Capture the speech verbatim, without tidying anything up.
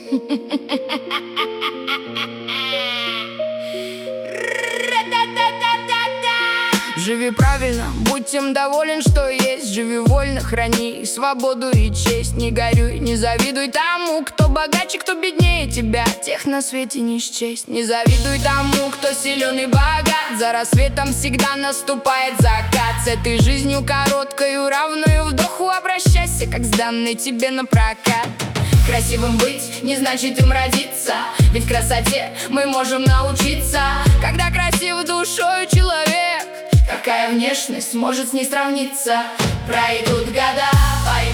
Живи правильно, будь тем доволен, что есть. Живи вольно, храни свободу и честь. Не горюй, не завидуй тому, кто богаче, кто беднее тебя. Тех на свете не счесть. Не завидуй тому, кто силен и богат. За рассветом всегда наступает закат. С этой жизнью короткою, равную вдоху обращайся, как с данной тебе на прокат. Красивым быть не значит им родиться, ведь красоте мы можем научиться. Когда красив душою человек, какая внешность может с ней сравниться? Пройдут года,